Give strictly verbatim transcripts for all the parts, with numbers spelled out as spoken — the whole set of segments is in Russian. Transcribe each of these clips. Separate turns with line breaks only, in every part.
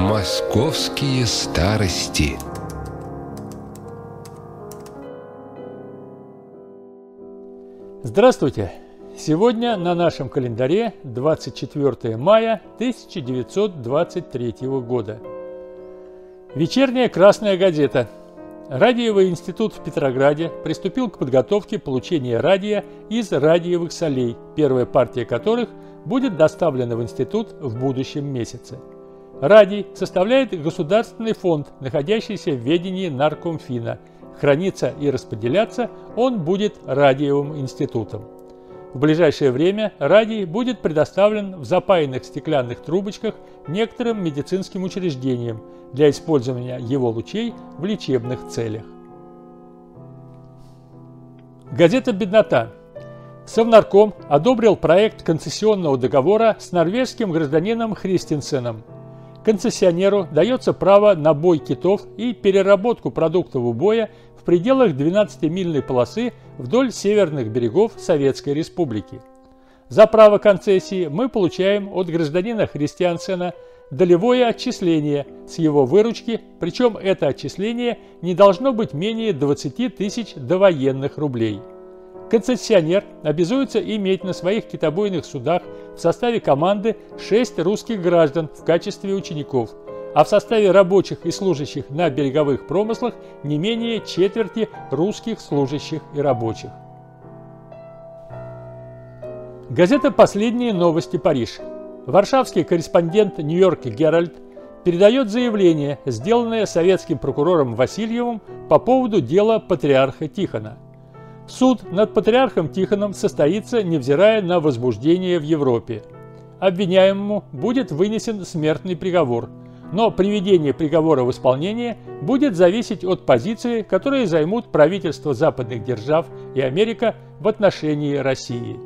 Московские старости.
Здравствуйте! Сегодня на нашем календаре двадцать четвёртое мая тысяча девятьсот двадцать третьего года. Вечерняя «Красная газета». Радиевый институт в Петрограде приступил к подготовке получения радия из радиевых солей, первая партия которых будет доставлена в институт в будущем месяце. Радий составляет государственный фонд, находящийся в ведении Наркомфина. Храниться и распределяться он будет радиевым институтом. В ближайшее время радий будет предоставлен в запаянных стеклянных трубочках некоторым медицинским учреждениям для использования его лучей в лечебных целях. Газета «Беднота». Совнарком одобрил проект концессионного договора с норвежским гражданином Христенсеном. Концессионеру дается право на бой китов и переработку продуктов убоя в пределах двенадцатимильной полосы вдоль северных берегов Советской Республики. За право концессии мы получаем от гражданина Христенсена долевое отчисление с его выручки, причем это отчисление не должно быть менее двадцати тысяч довоенных рублей. Концессионер обязуется иметь на своих китобойных судах в составе команды шесть русских граждан в качестве учеников, а в составе рабочих и служащих на береговых промыслах не менее четверти русских служащих и рабочих. Газета «Последние новости. Париж». Варшавский корреспондент «Нью-Йорк Геральд» передает заявление, сделанное советским прокурором Васильевым по поводу дела патриарха Тихона. Суд над патриархом Тихоном состоится, невзирая на возбуждение в Европе. Обвиняемому будет вынесен смертный приговор, но приведение приговора в исполнение будет зависеть от позиции, которые займут правительства западных держав и Америка в отношении России.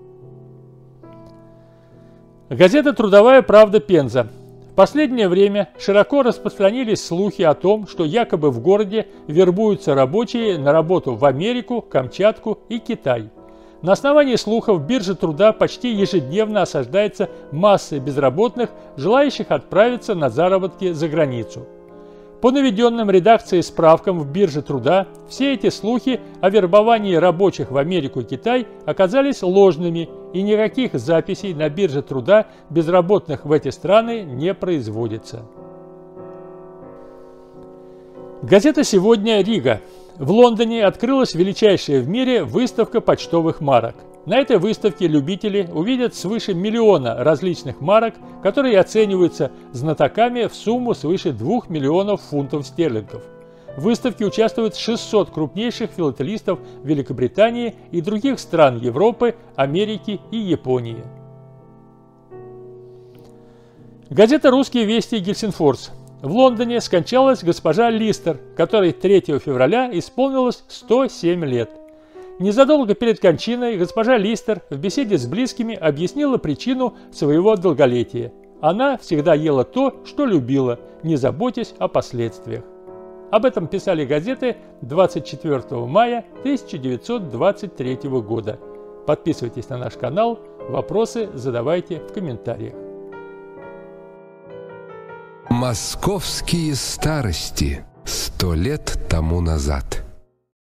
Газета «Трудовая правда. Пенза». В последнее время широко распространились слухи о том, что якобы в городе вербуются рабочие на работу в Америку, Камчатку и Китай. На основании слухов биржа труда почти ежедневно осаждается массой безработных, желающих отправиться на заработки за границу. По наведенным редакцией справкам в бирже труда, все эти слухи о вербовании рабочих в Америку и Китай оказались ложными, и никаких записей на бирже труда безработных в эти страны не производится. Газета «Сегодня. Рига». В Лондоне открылась величайшая в мире выставка почтовых марок. На этой выставке любители увидят свыше миллиона различных марок, которые оцениваются знатоками в сумму свыше двух миллионов фунтов стерлингов. В выставке участвуют шестьсот крупнейших филателистов Великобритании и других стран Европы, Америки и Японии. Газета «Русские вести. Гельсинфорс». В Лондоне скончалась госпожа Листер, которой третьего февраля исполнилось сто семь лет. Незадолго перед кончиной госпожа Листер в беседе с близкими объяснила причину своего долголетия. Она всегда ела то, что любила, не заботясь о последствиях. Об этом писали газеты двадцать четвёртого мая тысяча девятьсот двадцать третьего года. Подписывайтесь на наш канал, вопросы задавайте в комментариях.
Московские старости. Сто лет тому назад.